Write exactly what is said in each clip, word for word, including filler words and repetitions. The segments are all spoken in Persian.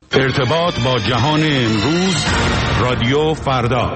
ارتباط با جهان امروز، رادیو فردا.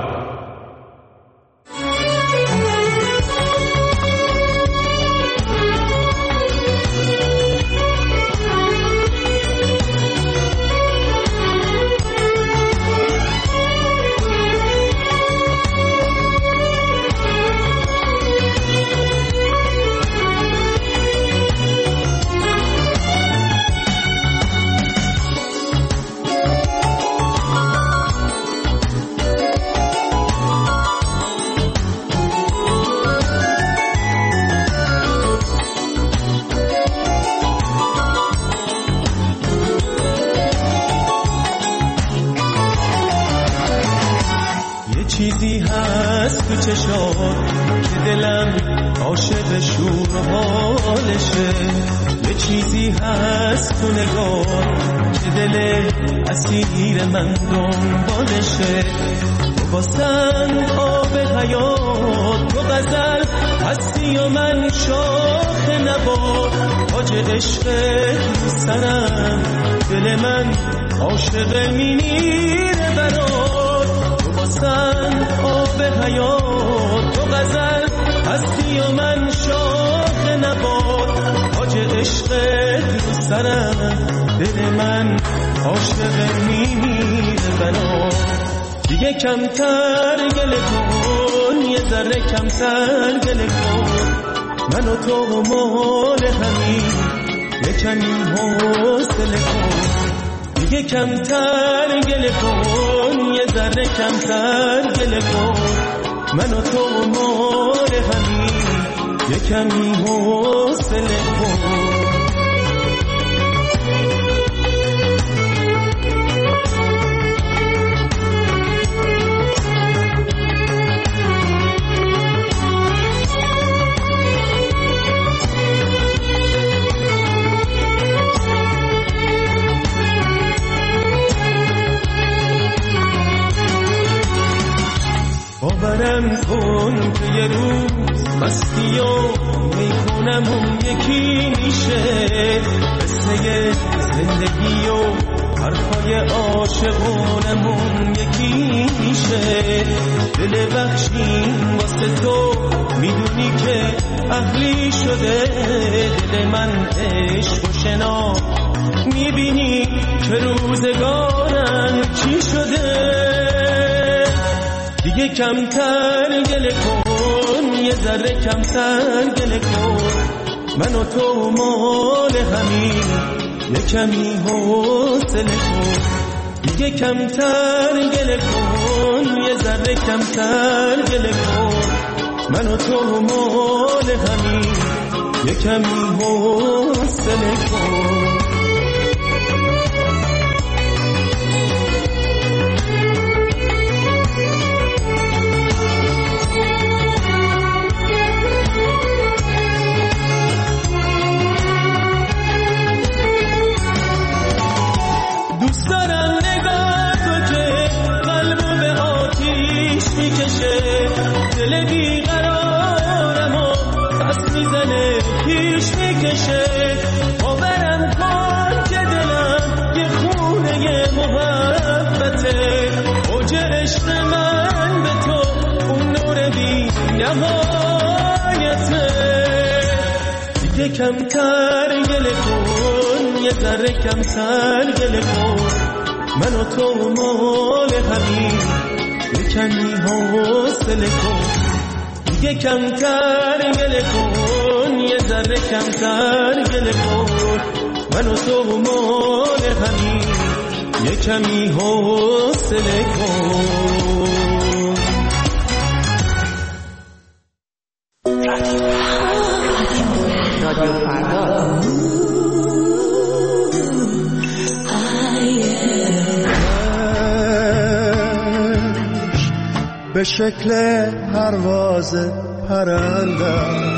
چیزی هست تو چشات که دلم عاشق شور و حالشه، یه چیزی هست تو نگاه که دل اسیر من دنبالشه. تو باسن آب حیات، تو غزل هستی و من شاخ نبات، تاج عشق رو سرم، دل من عاشق میمیره برات. باسن آب حیات، تو غزل هستی و من شاخ نبات، تاج عشق رو سرم، دل من عاشق میمیره برات. دیگه کمتر گله کن، یه ذره کمتر گله کن، من و تو مال همین، یه کمی حوصله کن. دیگه کمتر گله کن، یه ذره کمتر گله کن، من و تو مال همین، یه کمی حوصله کن. باورم کن که یه روز مستی و میخونم اون یکی میشه، قصه زندگی و حرفای عاشقونم اون یکی میشه. دل بخشیم واسه تو میدونی که اهلی شده، دل من عشق و شنا میبینی که روزگارم چی شده. دیگه کمتر گله کن، یه ذره کمتر گله کن، من و تو مال همین، یه کمی حوصله کن. دیگه کمتر گله کن، یه ذره کمتر گله کن، من و تو مال همین، یه کمی حوصله کن. دل بیقرارم و پس میزنه پیش میکشه. باورم کن که دلم یه خونه محبته، اوج عشق من به تو اون نور بی نهایته. دیگه کمتر گله کن، یه ذره کمتر گله کن، من و تو مال همین، یه کمی حوصله کن. دیگه کمتر گله کن، یه ذره کمتر گله کن، من و تو مال همین، یه کمی حوصله کن. رادیو فردا به شکل پرواز پرنده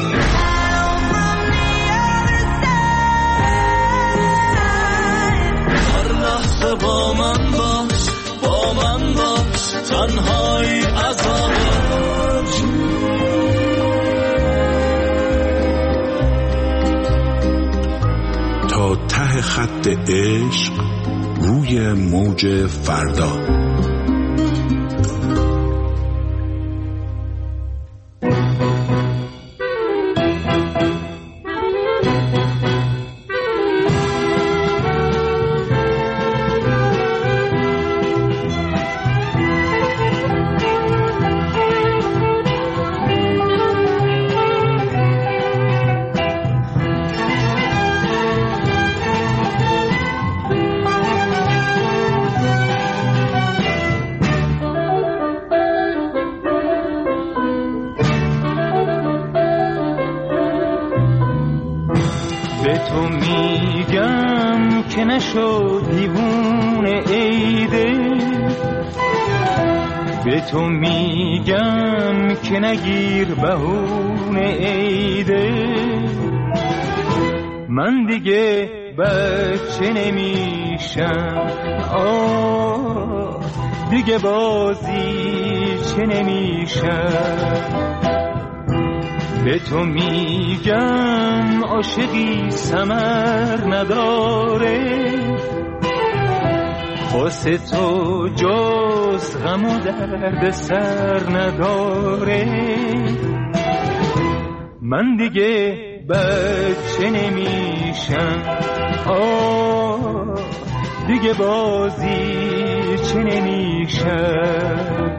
هر لحظه با من باش، با من باش، تنهایی عذابه. تا ته خط عشق روی موج فردا. تو میگم که نگیر بهونه عیده، من دیگه بچه نمیشم، آه دیگه بازی چه نمیشم. به تو میگم عاشقی ثمر نداره، واسه تو جز غم و درد سر نداره، من دیگه بچه نمیشم، آه دیگه بازی چه نمیشم.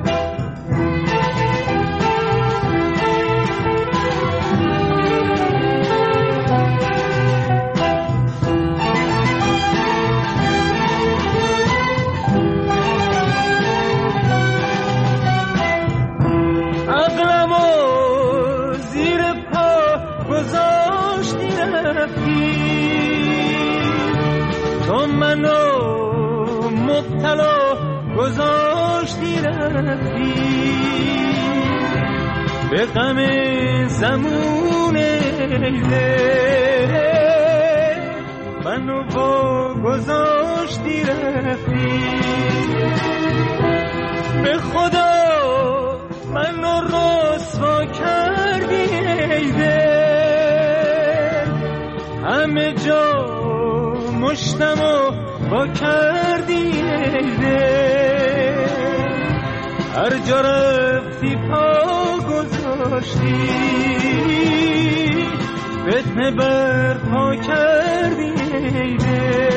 تو منو مبتلا گذاشتی رفتی، به غم زمون لیله منو با گذاشتی رفتی. به خدا منو رسوا کردی ایده، همه جا مشتمو با کردی ایده، هر جا رفتی پا گذاشتی، فتنه برپا کردی ایده.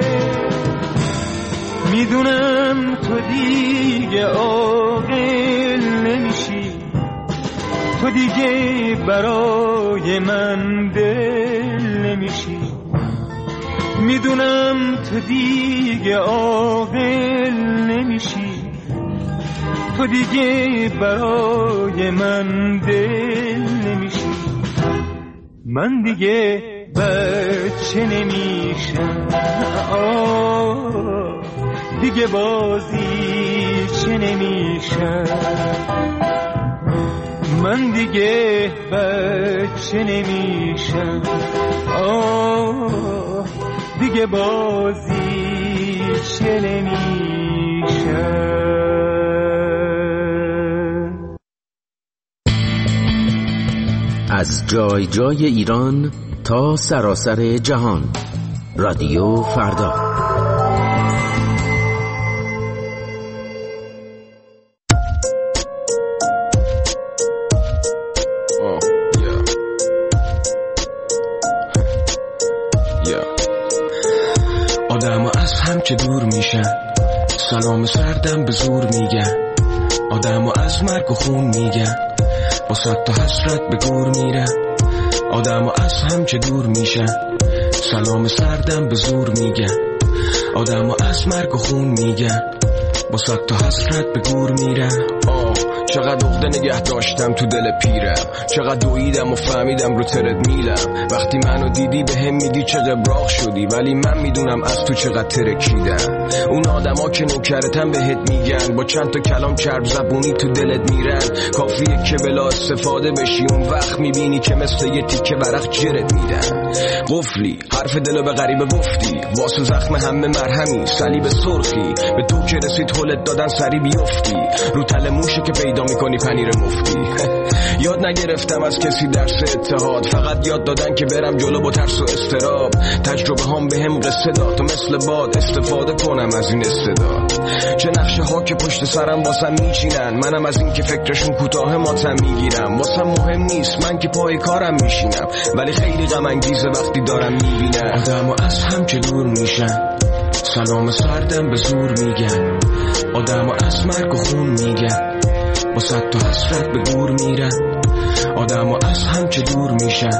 میدونم تو دیگه عاقل نمیشی، تو دیگه برای من دل نمیشی، میدونم تو دیگه عاقل نمیشی، تو دیگه برای من دل نمیشی، من دیگه بچه نمیشم، آه دیگه بازی چه نمیشم، من دیگه بچه نمیشم، آه دیگه بازی چه نمیشم. از جای جای ایران تا سراسر جهان، رادیو فردا. آدم از هم که دور میشن، سلام سردم به زور میگن، آدم از مرگ و خون میگن، با صد تا حسرت به گور میرن. آدم از هم که دور میشن، سلام سردم به زور میگن، آدم از مرگ و خون میگن، با صد تا حسرت به گور میرن. آه چقدر عقده نگه داشتم تو دل پیرم، چقدر دویدم و فهمیدم رو ترد میلم. وقتی منو دیدی به هم میگی چه قبراق شدی، ولی من میدونم از تو چقدر ترکیدم. اون آدما که نوکرتن بهت میگن، با چند تا کلام چرب زبونی تو دلت میرن. کافیه که بلا استفاده بشی، اون وقت میبینی که مثل یه تیکه ورق جرت میدن. قفلی حرف دلو به غریبه گفتی، واسه زخم همه مرهمی صلیب سرخی، به تو که رسید حلت دادن سری بیفتی. رو تل موشه که که پیدا میکنی پنیر مفتی. یاد نگرفتم از کسی درس اتحاد، فقط یاد دادن که برم جلو با ترس و استراب. تجربه هام به هم قصه داد تا مثل باد استفاده کنم از این استعداد. چه نقشه ها که پشت سرم واسم میچینن، منم از این که فکرشون کوتاه ماتم میگیرم. واسم مهم نیست من که پای کارم میشینم، ولی خیلی غم انگیزه وقتی دارم میبینم آدمو از هم که دور میشن، سلام سردم به زور میگن. آدمو از مرگ و خون میگن، با صد تا حسرت به گور میرن. آدمو از هم که دور میشن،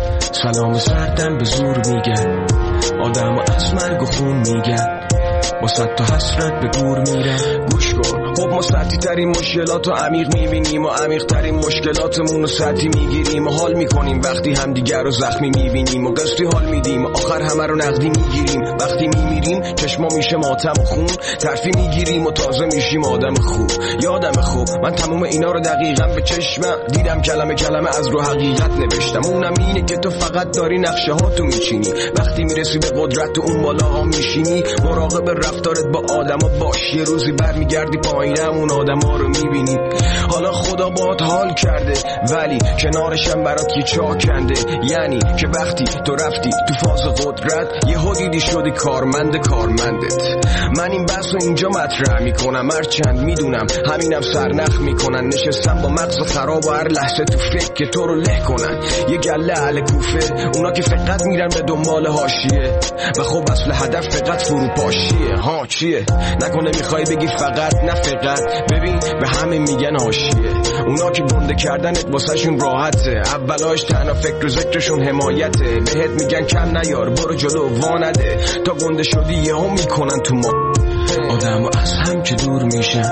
سلام سردم به زور میگن. آدمو از مرگ و خون میگن، با صد تا حسرت به گور میرن. گوش کن، خب ما سطحی ترین مشکلات رو عمیق میبینیم و عمیق ترین مشکلاتمون رو سطحی میگیریم و حال میکنیم وقتی همدیگر رو زخمی میبینیم و قصدی حال میدیم و آخر همه رو نقدی میگیریم. وقتی میمیریم چشما میشه ماتم و خون، ترفی میگیریم و تازه میشیم آدم خوب. یادم خوب من تموم اینا رو دقیقا به چشمم دیدم، کلمه کلمه از رو حقیقت نوشتم. اونم اینه که تو فقط داری نقشه ها تو میچینی، وقتی میرسی به قدرت تو اون بالا ها میشینی. مراقب رفتارت با آدما باش، یه روزی برمیگردی پایینم اون آدما رو میبینی. حالا خدا باهات حال کرده ولی کنارشم برات یه چا کنده. یعنی که وقتی تو رفتی تو فاز قدرت یهو دیدی شدی کارمند کارمندت. من این بحث رو اینجا مطرح میکنم، هرچند میدونم همینم سرنخ میکنن. نشستم با مغز خراب و هر لحظه تو فکر که تو رو له کنن. یه گله اهل کوفه، اونا که فقط میرن به دنبال حاشیه و خب اصل هدف فقط فروپاشیه. ها چیه؟ نکنه میخوای بگی فقط؟ نه فقط، ببین به همه میگن حاشیه. اونا که گنده کردنت واسهشون راحته، اولاش تنها فکر و ذکرشون حمایته. بهت میگن کم نیار برو جلو وانده، تا گنده شدی یهو میکنن تو ما. آدمو از هم که دور میشن،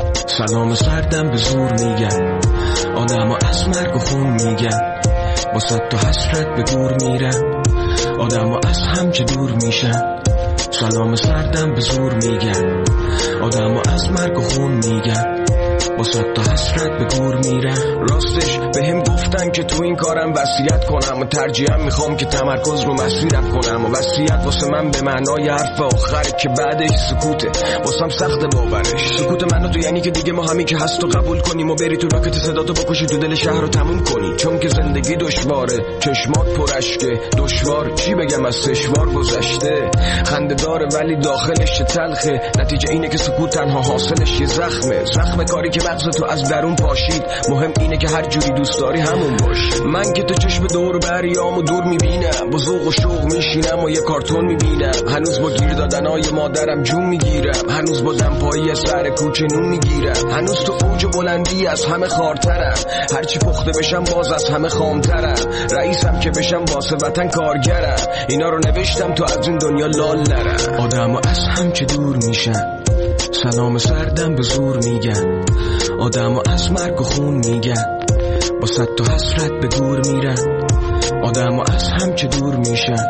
سلام سردم به زور میگن. آدمو از مرگ و خون میگن، با صد تا حسرت به گور میرن. آدمو از هم که دور میشن، سلام سردم به زور میگن. آدمو از مرگ و خون میگن، با صد تا حسرت به گور میرن. راستش به هم گفتن که تو این کارم وصیت کنم و ترجیحاً میخوام که تمرکز رو مسیرم کنم. و وصیت واسه من به معنای حرف آخره که بعدش سکوته. واسم سخت باورش سکوت منو تو، یعنی که دیگه ما همین که هست و قبول کنیم و بری تو راکت صداتو بکشی تو دل شهر رو تموم کنی. چون که زندگی دشواره، چشمات پرشکه، دشوار چی بگم از سشوار گذشته. خنده داره ولی داخلش چه تلخه، نتیجه اینه که سکوت تنها حاصلش یه زخمه. زخم کاری که مغز تو از درون پاشید. مهم اینه که هر جوری دوست داری همون باش. من که تو چشم دور بریامو دور میبینم، با ذوق و شوق میشینم و یه کارتون میبینم. هنوز با گیر دادنای مادرم جون میگیرم، هنوز با دمپایی سر کوچه نون میگیرم. هنوز تو اوج بلندی از همه خارترم، هرچی پخته بشم باز از همه خامترم. رئیسم که بشم واسه وطن کارگرم، اینا رو نوشتم تو از این دنیا لال نرم. آدمو از هم که دور میشن، سلام سردم به زور میگن. آدمو از مرگ و خون میگن، با صد تا حسرت به گور میرن. آدمو از هم که دور میشن،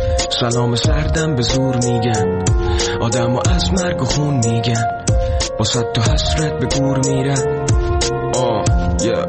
سلام سردم به زور میگن. آدمو از مرگ و خون میگن، با صد تا حسرت به گور میرن. آه yeah.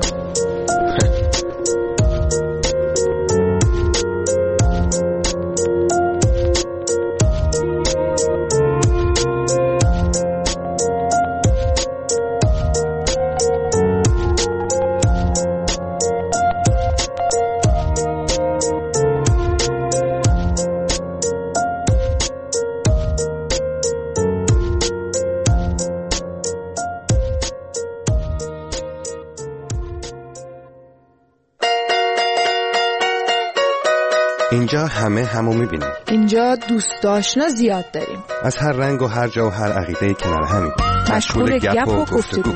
اینجا همه همو میبینیم. اینجا دوست آشنا زیاد داریم، از هر رنگ و هر جا و هر عقیده کنار همیم، مشغول گپ و گفتگو.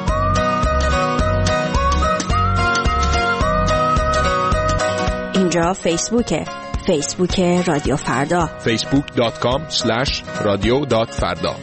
اینجا فیسبوکه، فیسبوک رادیو فردا، فیسبوک دات کام اسلش رادیو دات فردا.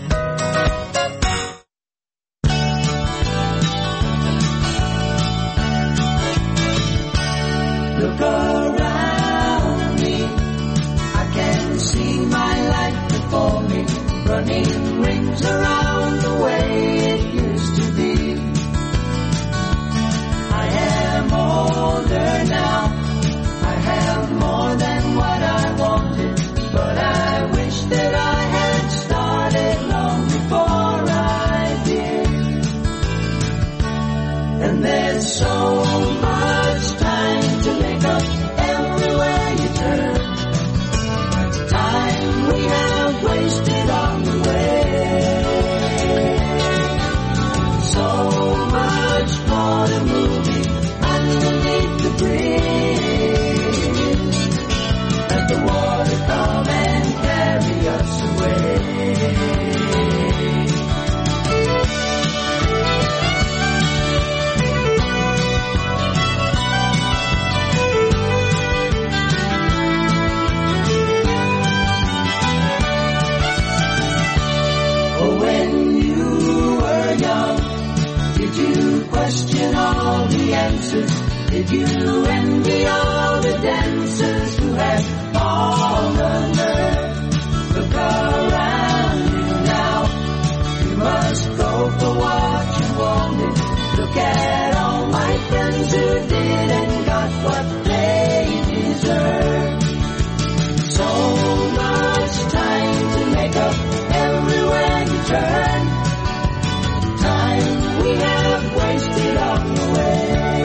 chances. Did you envy all the dancers who had all the nerve? Look around you now. You must go for what you wanted. Look at all my friends who didn't got what they deserve. So much time to make up everywhere you turn. Time we have wasted on the way.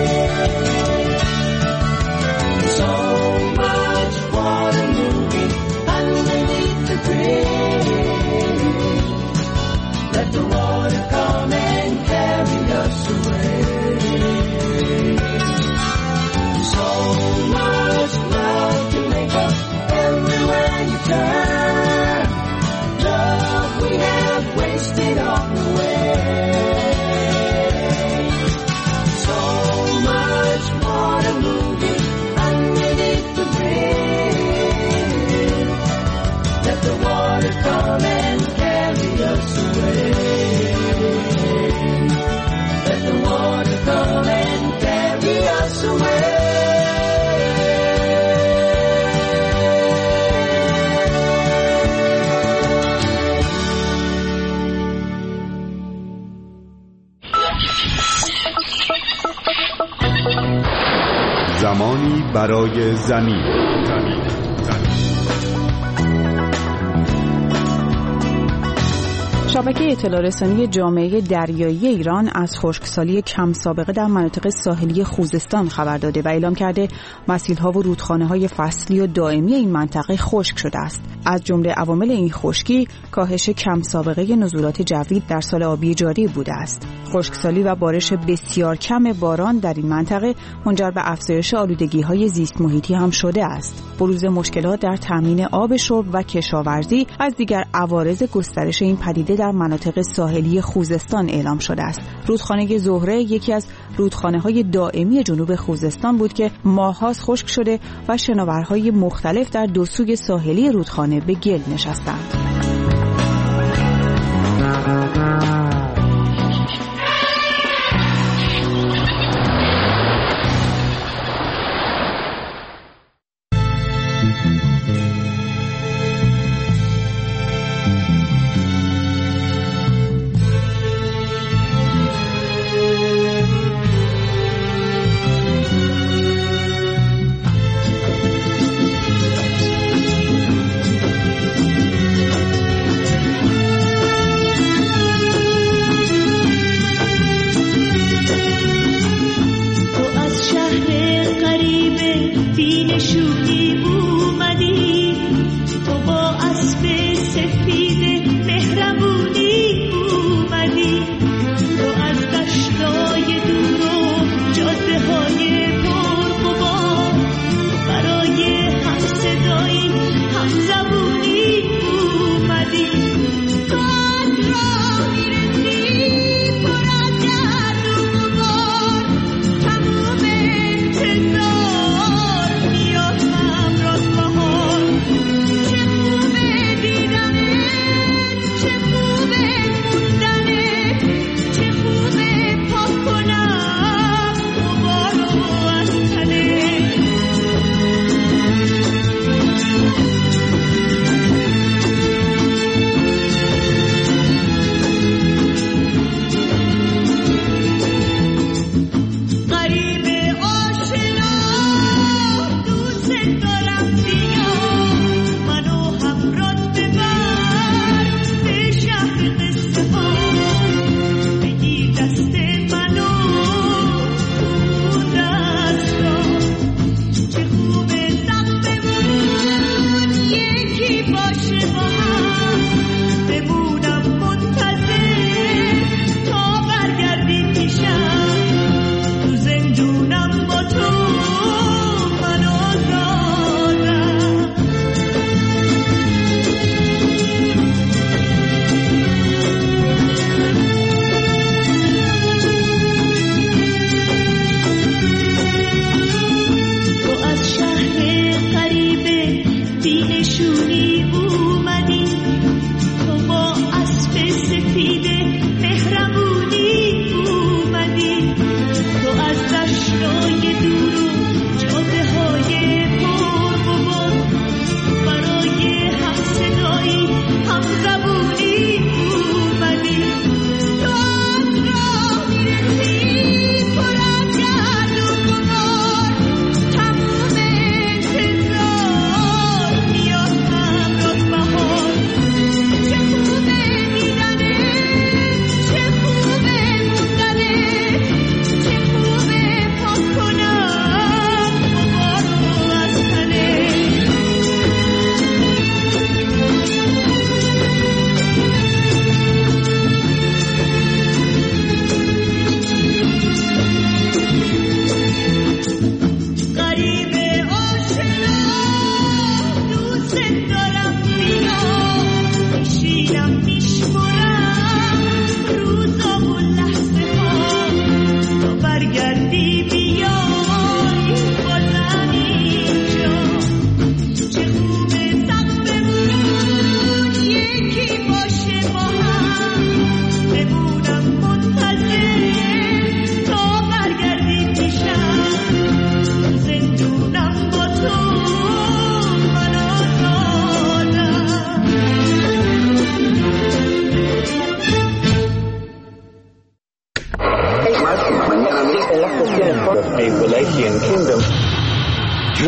So much for the movie underneath the bridge. Let the water come and carry us away. So much love to make up everywhere you turn. Love we have wasted on the way. So much more to movie underneath the bridge. Let the water come and carry us away. Let the water come and carry us away. زمانی برای زمین. زمین. شبکه اطلاع رسانی جامعه دریایی ایران از خشکسالی کم سابقه در مناطق ساحلی خوزستان خبر داده و اعلام کرده مسیل‌ها و رودخانه‌های فصلی و دائمی این منطقه خشک شده است. از جمله عوامل این خشکی کاهش کم سابقه نزولات جوی در سال آبی جاری بوده است. خشکسالی و بارش بسیار کم باران در این منطقه منجر به افزایش آلودگی‌های زیست محیطی هم شده است. بروز مشکلات در تامین آب شرب و کشاورزی از دیگر عوارض گسترش این پدیده در مناطق ساحلی خوزستان اعلام شده است. رودخانه زهره یکی از رودخانه‌های دائمی جنوب خوزستان بود که ماه‌هاست خشک شده و شناورهای مختلف در دو سوی ساحلی رودخانه به گل نشستند. بین شوخی اومدی، تو با اسب سفید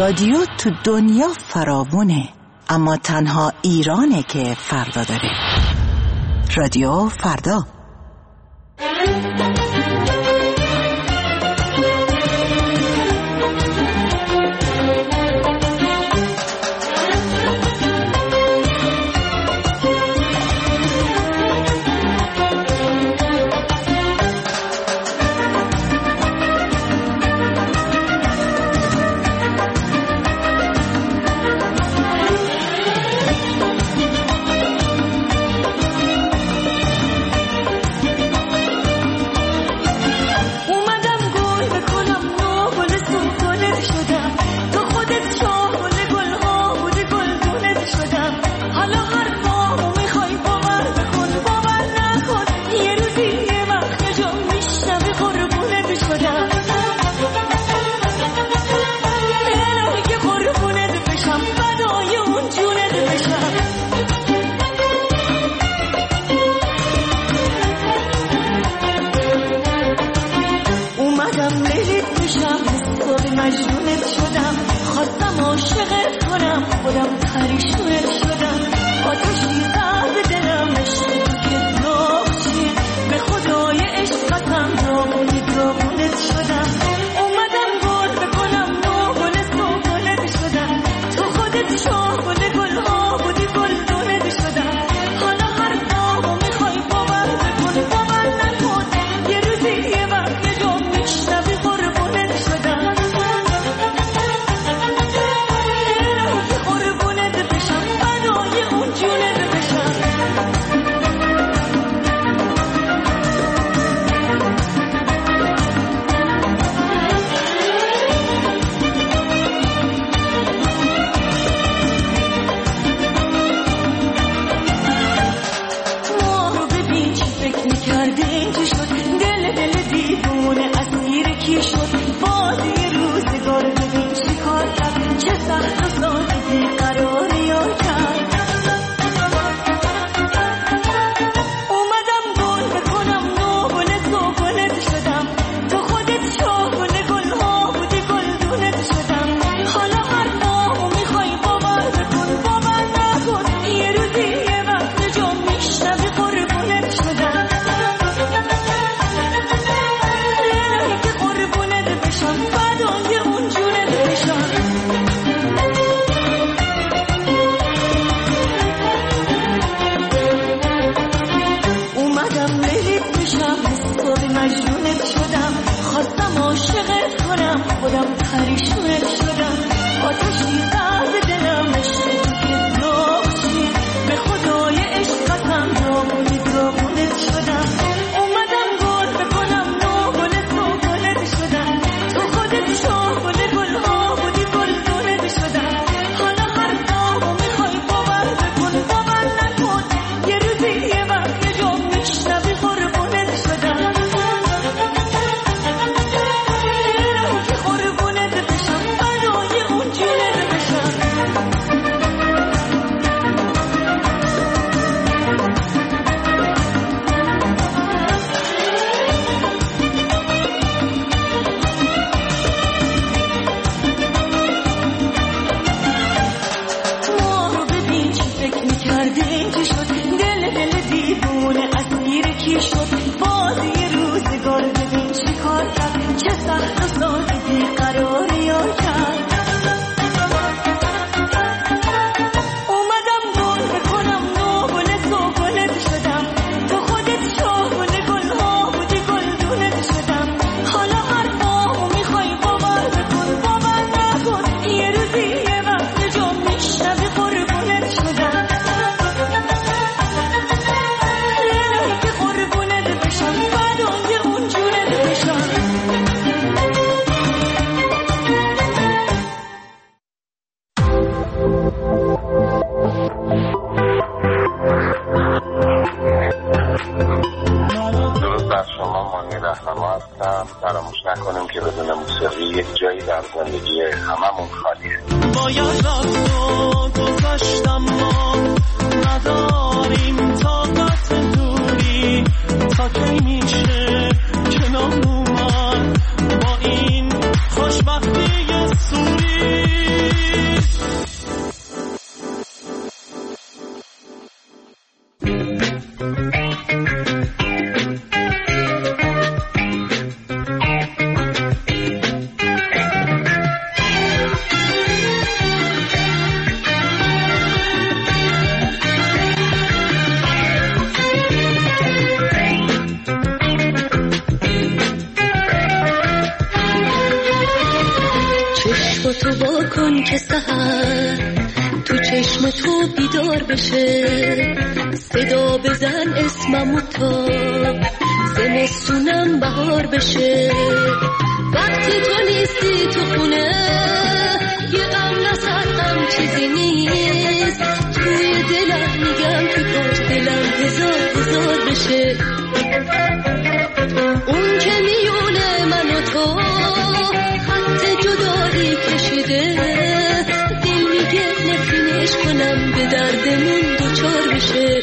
رادیو تو دنیا فراوونه، اما تنها ایرانه که فردا داره. رادیو فردا. خوشبختی سوری کن که سحر تو چشم تو بیدار بشه، صدا بزن اسممو تا زمستونم بهار بشه. وقتی تو نیستی تو خونه یه غم نصد غم چیزی نیست، توی دلم میگم که کاش دلم هزار هزار بشه. اون که میونه من و تو خط جدایی کشیده، دل میگه نفرینش کنم به دردمون دوچار بشه.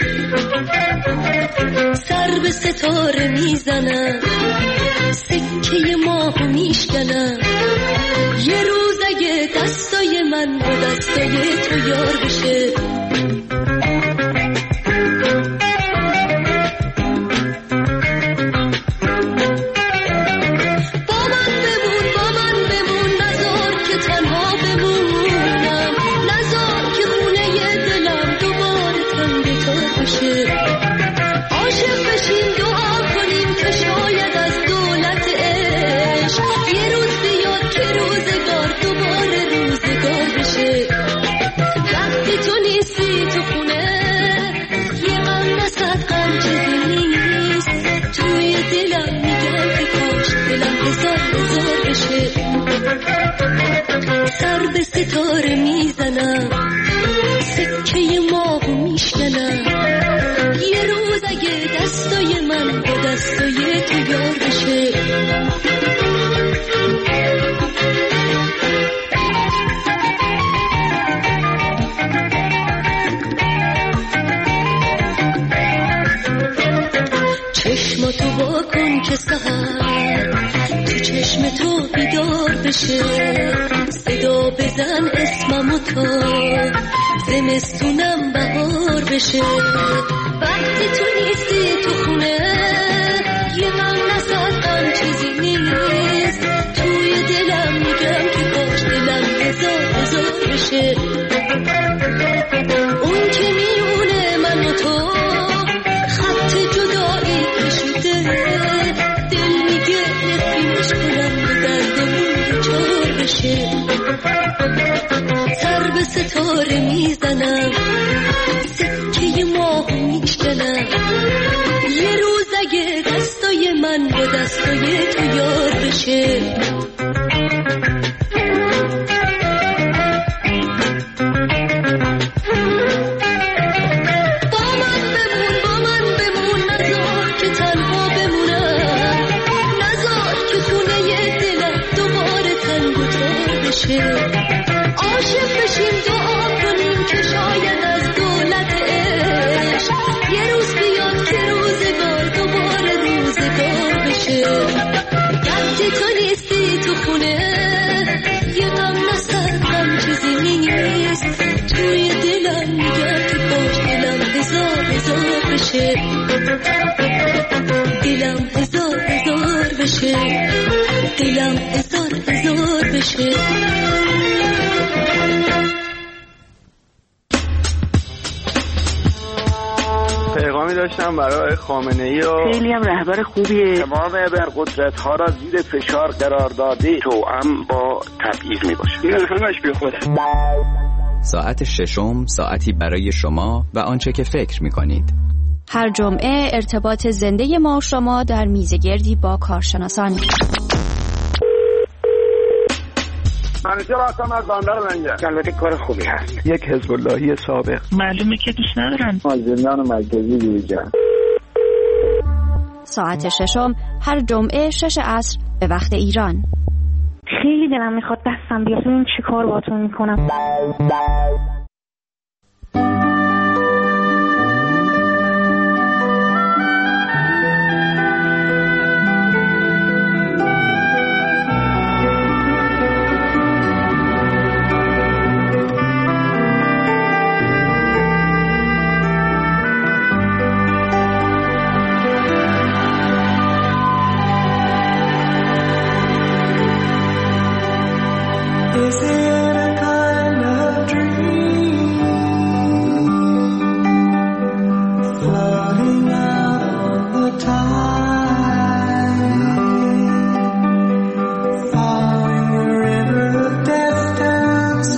سر به ستاره میزنم، سکه ماهو میشکنم، یه روز اگه دستای من با دستای تو یار بشه. سر به ستاره میزنم، سکه ماهو میشکنم، یه روز اگه دستای من با دستای تو یار بشه. چشماتو وا کن که سحر تو چشم تو بیدار بشه، صدا بزن اسممو تا زمستونم بهار بشه. وقتی تو نیستی تو خونه یه غم نصد غم چیزی نیست، توی دلم میگم که کاش دلم هزار هزار بشه. اون که میونه من و تو خط جدایی کشیده، دل میگه نفرینش کنم به دردمون چار بشه. سر به ستاره میزنم، سکه ماهو میشکنم، یه روز اگه دستای من با دستای تو یار بشه. عاشق بشیم دعا کنیم که شاید از دولت عشق یه روز بیاد که روزگار دوباره روزگار بشه. وقتی تو نیستی تو خونه یه غم نصد غم چیزی نیست، توی دلم میگم که کاش دلم هزار هزار بشه. دلم هزار هزار بشه، دلم هزار هزار بشه. پیغامی داشتم برای خامنه‌ای و خیلی هم رهبر خوبیه. تمام ابرقدرت ها را زیر فشار قرار داده، توأم با تبعیض میباشه. این همش بی خوده. ساعت ششم ساعتی برای شما و آنچه که فکر میکنید. هر جمعه ارتباط زنده ما و شما در میزگردی با کارشناسان. من چرا اصلا از بندر منگه البته کار خوبی هست. یک حزب اللهی سابق معلومه که دوست ندارن ما زندان مرکزی دیجا. ساعت ششم هر جمعه شش عصر به وقت ایران. خیلی دلم میخواد دستم بیاد ببین چی کار باهاتون میکنم. Is it a kind of dream floating out on the tide, following the river of distance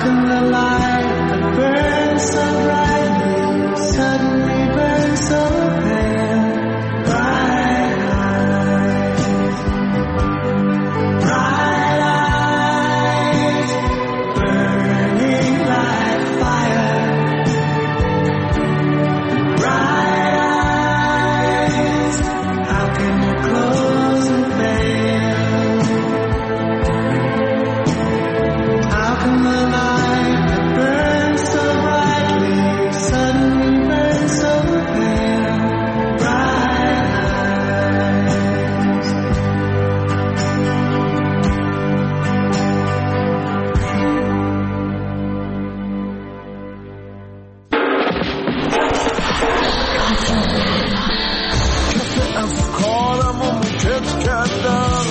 come the light that burns so brightly suddenly burn so pale? Bright eyes, bright eyes, burning like fire. Bright eyes, how can you close and fail? How can the light that burns so brightly suddenly burn so pale? Bright eyes. کسی افکارمو میکت کردم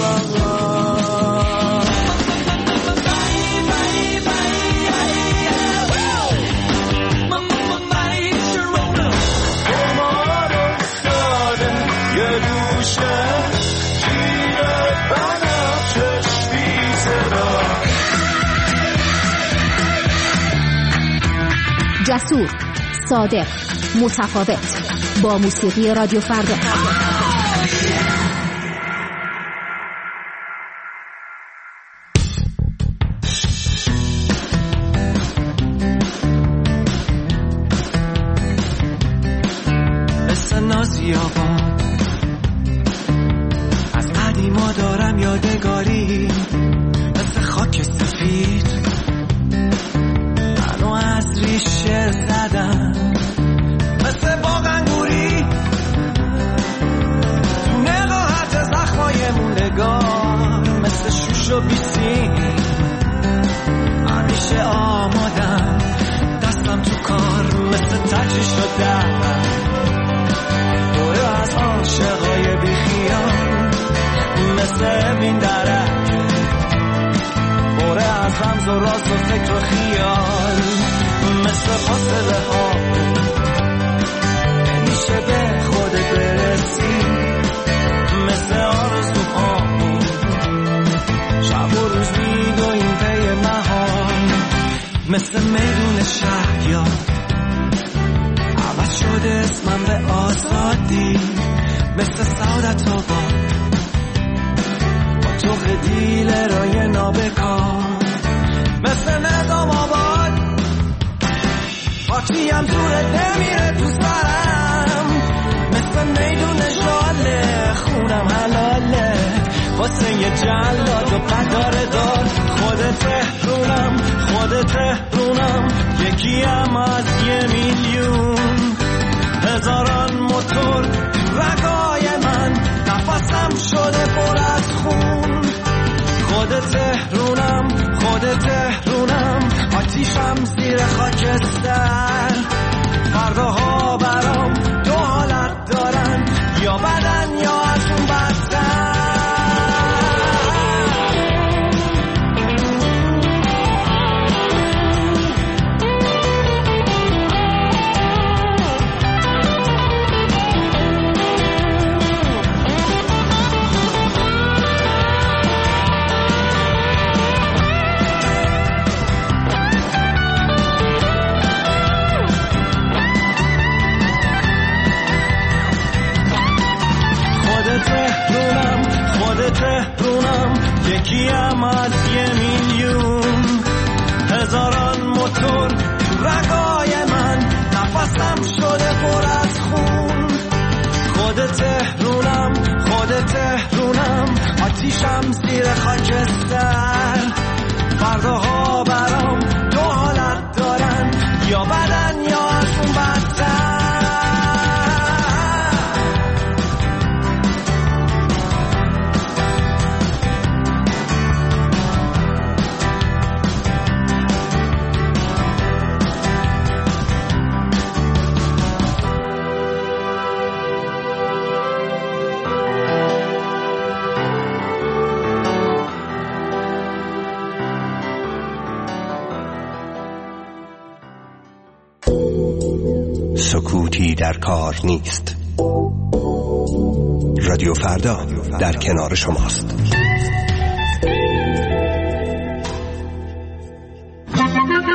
جسور، صادق، متفاوت، با موسیقی رادیو فردا. مثل نازی آباد از قدیما دارم یادگاری، مثل خاک سفید منو از ریشه زدم، مثل باغ انگوری تو نقاهت زخمای موندگار، مثل شوش و بیسیم همیشه آمادم، دستم تو کار مثل تجری شدم، دوره از عاشقای بیخیال مثل امین درک، دوره از رمز و راز و فکر و خیال، مثل فاصله ها نمیشه به خودت برسی، مثل آرزوها شب و روز میدویم پی محال، مثل میدون شهریار عوض شده اسمم به آزادی، مثل سعادت آباد با تو دیل رای نابکار، مثل نظام آباد پاکیم دورت نمیره تو سرم، مثل میدون ژاله خونم حلاله واسه یه جلاد و قدار دار، خودت تهرونم خودت تهرونم یکیم از یه میلیون، هزاران موتور رگای من نفسم شده پر از خون، خودت تهرونم خودت تهرونم آتیشم زیر خاکستر، فرداها برام دو حالت دارن، یا بدن یا از اون بدتر. تهرونم یکیم از یه میلیون، هزاران موتور تو رگای من نفسم شده پر از خون، خود تهرونم خود تهرونم آتیشم زیر خاکستر، فرداها برام دو حالت دارن، یا بدن یا از اون بدتر. سکوتی در کار نیست. رادیو فردا در کنار شماست.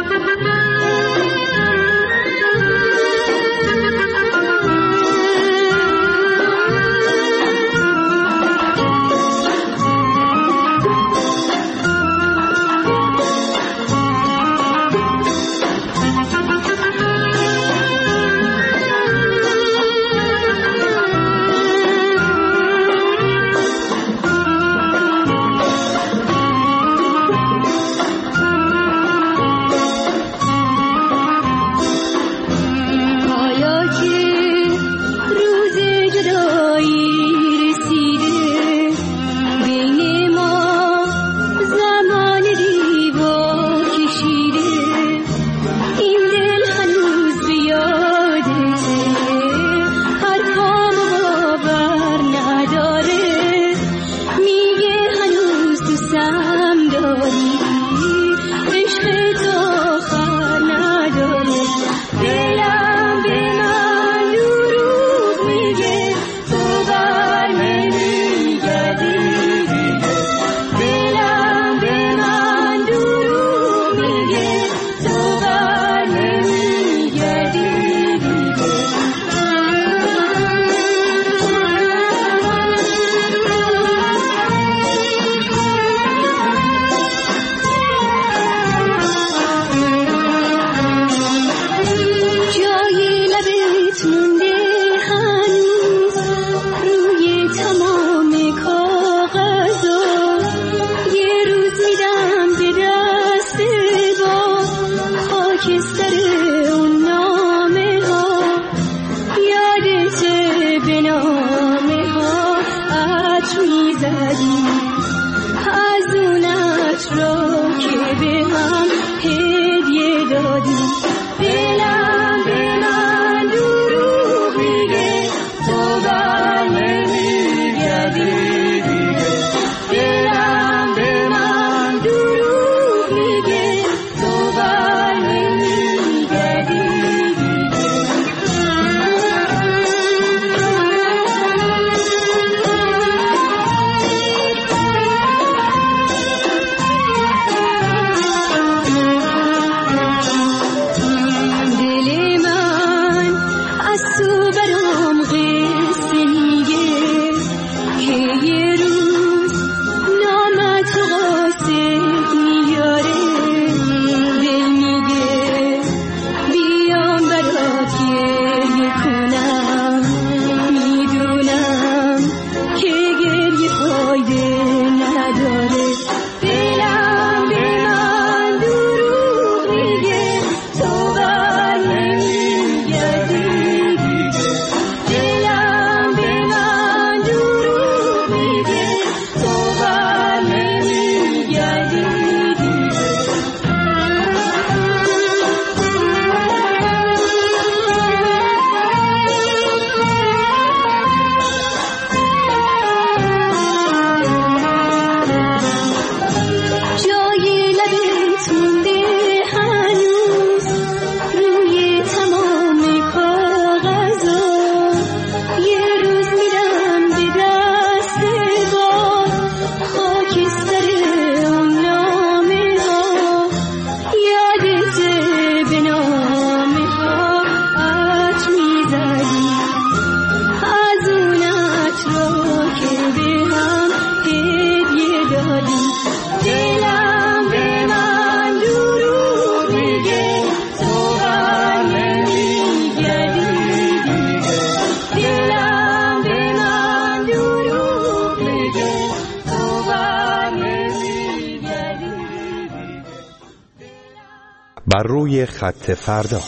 بر روی خط فردا.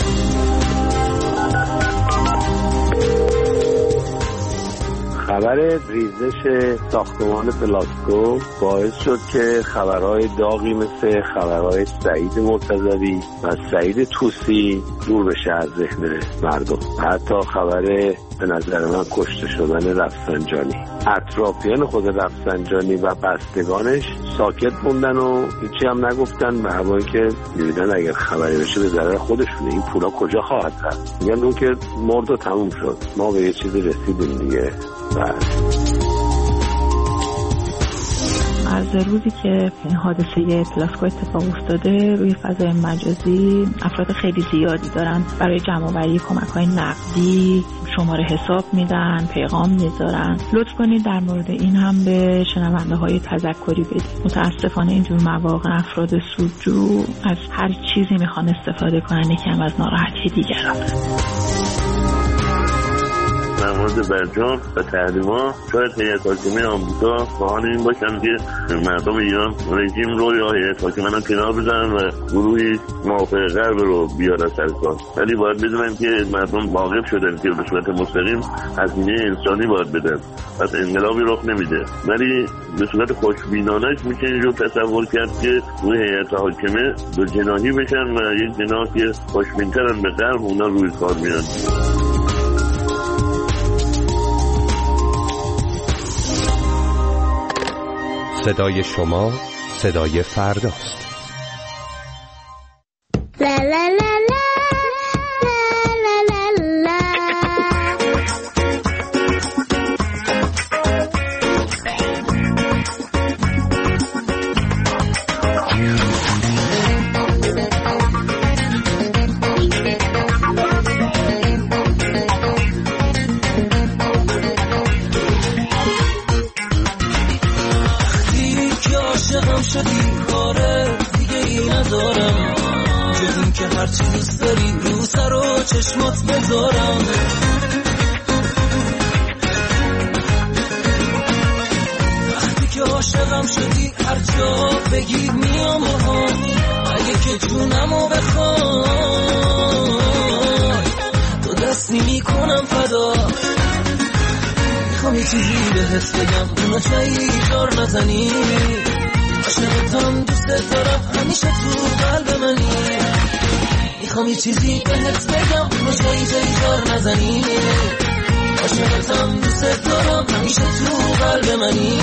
خبر ریزش ساختمان پلاسکو باعث شد که خبرهای داغی مثل خبرهای سعید مرتضوی و سعید طوسی دور بشه از ذهن مردم. حتی خبر به نظر من کشته شدن رفسنجانی، اطرافیان خود رفسنجانی و بستگانش ساکت موندن و هیچی هم نگفتن، به هوایی که می‌بینن اگر خبری بشه به ضرر خودشونه. این پولا کجا خواهد رفت؟ میگن اون که مرد و تموم شد، ما به یه چیزی رسیدیم دیگه. از روزی که حادثه پلاسکو اتفاق افتاده روی فضای مجازی افراد خیلی زیادی دارن برای جمع‌آوری کمک‌های نقدی شماره حساب میدن، پیغام میذارن. لطف کنید در مورد این هم به شنونده‌های تذکری بدید. متاسفانه اینجور مواقع افراد سودجو از هر چیزی میخوان استفاده کنن یکم از ناراحتی دیگران. در مورد برجام و تحریما شاید هیئت حاکمه آمریکا خواهان این باشن که مردم ایران رژیم رو یا هیئت حاکمه رو کنار بزنن و گروهی موافق غرب رو بیارن سر کار. ولی باید بدونن که مردم واقف شدن که به صورت مستقیم هزینه انسانی باید بدن، پس انقلابی رخ نمیده. ولی به صورت خوشبینانه میشه اینجور تصور کرد که روی هیئت حاکمه دو جناحی بشن و یک جناح که خوشبین‌ترن به غرب اونا روی کار میان. صدای شما صدای فرداست. لا لا لا لا لا لا لا. عاشقم شدی کاره دیگه ای ندارم، جز این که هرچی دوست داری رو سر و چشمات بذارم. وقتی که عاشقم شدی هر جا بگی میام ها، اگه که جونمو بخوای تو دستی میکنم فدا. میخوام یه چیزی بهت بگم اونو چایی جار نزنی، عاشقتم دوست دارم همیشه تو قلب منی. میخوام یه چیزی بهت بگم اونو چایی چایی جار نزنی، عاشقتم دوست دارم همیشه تو قلب منی.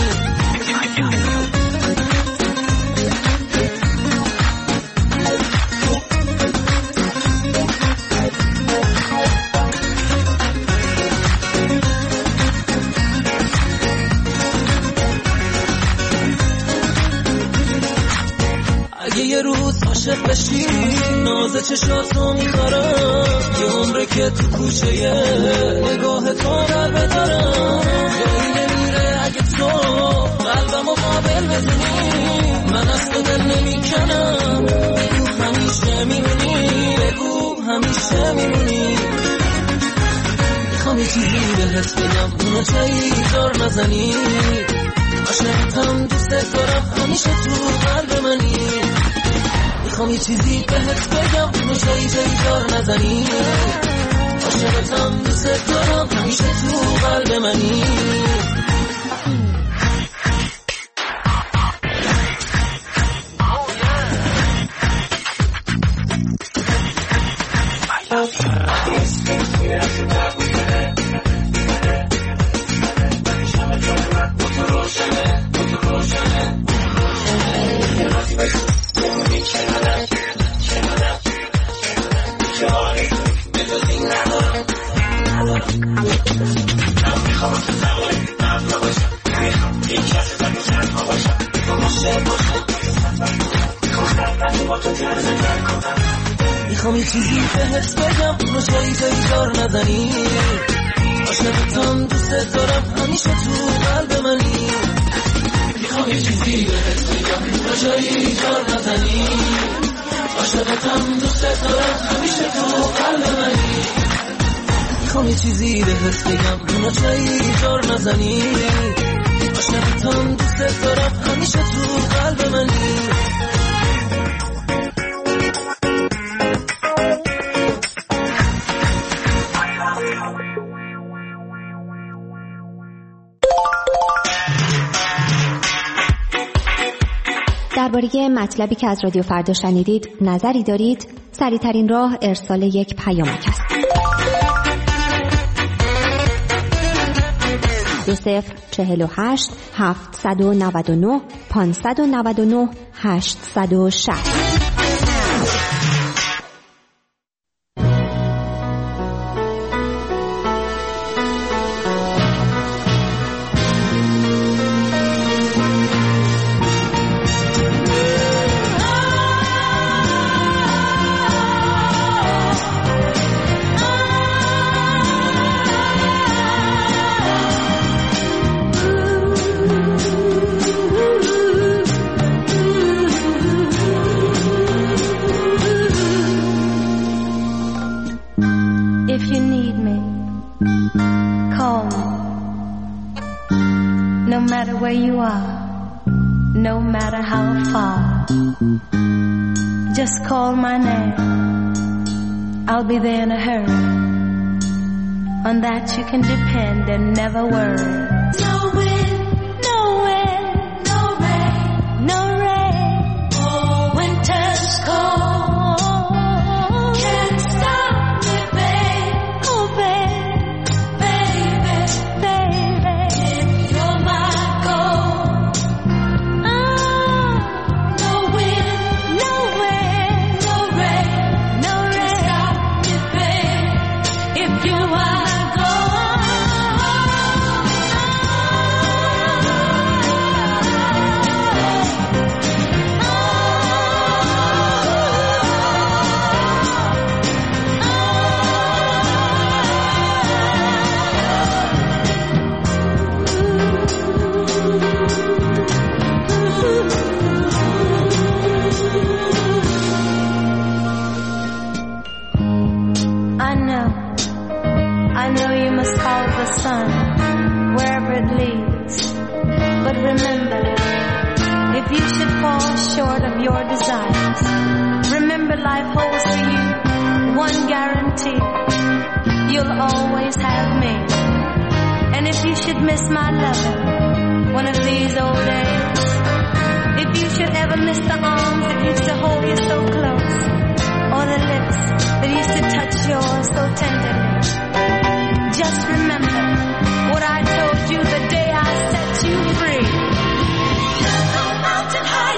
یه روز عاشق بشی ناز چشاتو میخورم، یه عمره که تو کوچه نگاه تو قلب دارم. جایی نمیره اگه تو قلبمو قابل بزنی، من از تو دل نمیکنم. بگو همیشه میمونی، بگو همیشه میمونی. میخوام یه چیزی بهت بگم اونو چایی جار نزنی، عاشقتم دوست دارم همیشه تو قلب منی. میخوام یه چیزی بهت بگم اونو چایی چایی جار نزنی، عاشقتم دوست دارم همیشه تو قلب منی. میخوام یه چیزی بهت بگم اونو چایی چایی جار نزنی، عاشقتم دوست دارم همیشه تو قلب منی. میخوام یه چیزی بهت بگم اونو چایی جار نزنی، عاشقتم دوست دارم همیشه تو قلب منی. میخوام یه چیزی بهت بگم اونو چایی جار نزنی، عاشقتم دوست دارم همیشه تو قلب منی. درباره مطلبی که از رادیو فردا شنیدید نظری دارید؟ سریع‌ترین راه ارسال یک پیامک است. دو صفر چهل و هشت هفتصد و نود و نه پانصد و نود و نه هشتصد و شصت. Call my name, I'll be there in a hurry. On that you can depend and never worry. No wind, no wind, no rain, no rain. Oh, winter's cold, can't stop me, babe. Oh, babe, baby, baby, if you're my gold. Oh, no wind, no wind. Short of your desires, remember life holds for you one guarantee: you'll always have me. And if you should miss my loving one of these old days, if you should ever miss the arms that used to hold you so close, or the lips that used to touch yours so tenderly, just remember what I told you the day I set you free. You're no mountain high.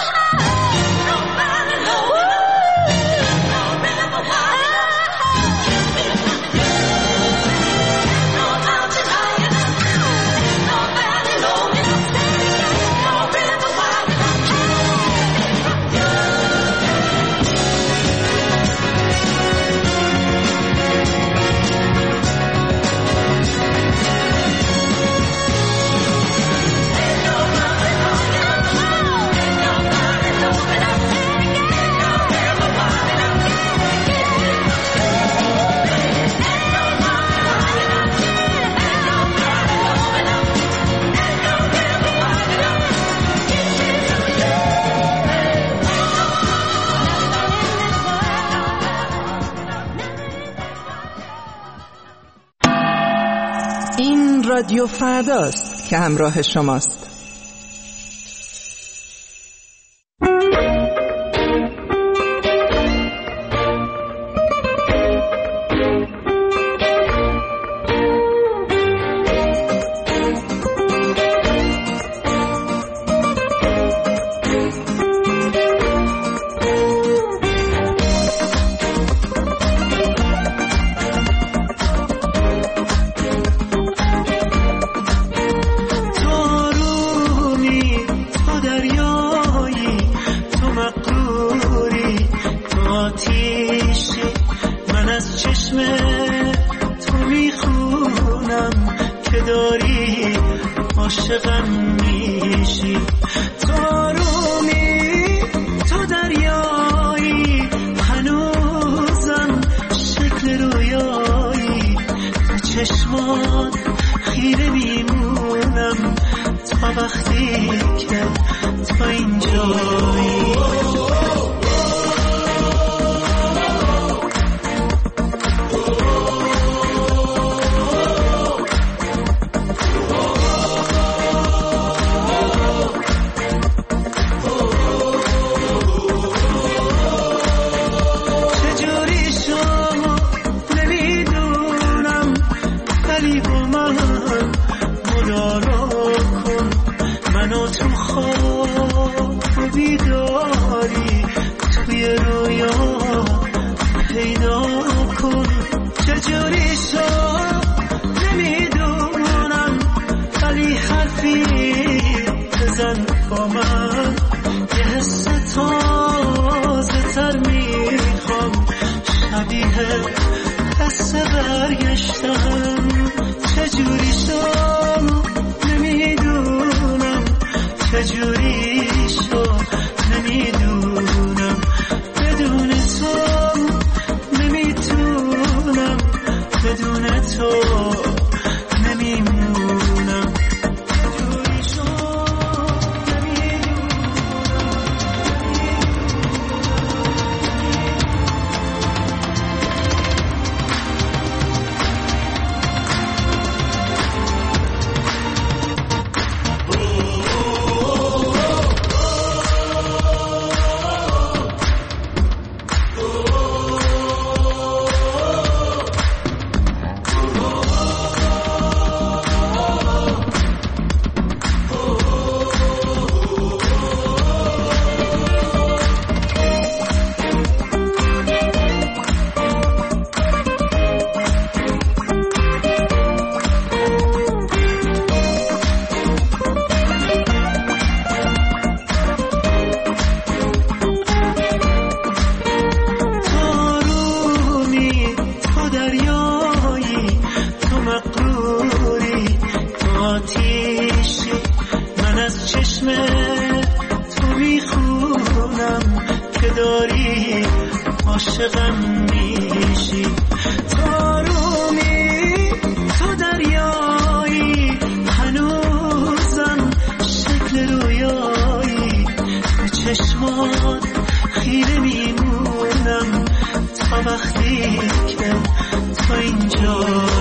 رادیو فرداست که همراه شماست. توی رویا پیدا کن چجوری شد نمیدونم ولی حرفی بزن با من یه حس تازه تر میخوام شبیه حس برگشتم چجوری شد نمیدونم چجوری شد نمیدونم بدون تو نمیتونم بدون تو نمیمونم چجوری شد نمیدونم عاشقم میشی تارومی تو دریایی هنوزم شکل رویایی به چشمات خیره میمونم تا وقتی که تو اینجا